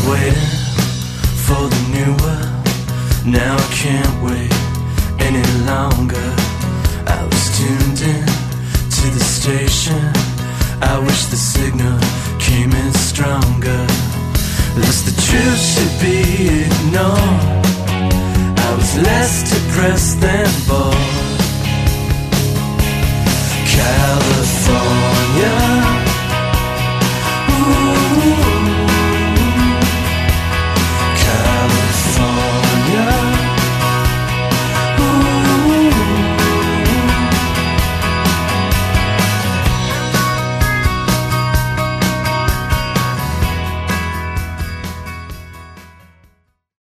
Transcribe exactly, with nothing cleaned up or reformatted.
waiting for the new world. Now I can't wait any longer. I was tuned in to the station. I wish the signal came in stronger. Lest the truth should be ignored. I was less depressed than bored.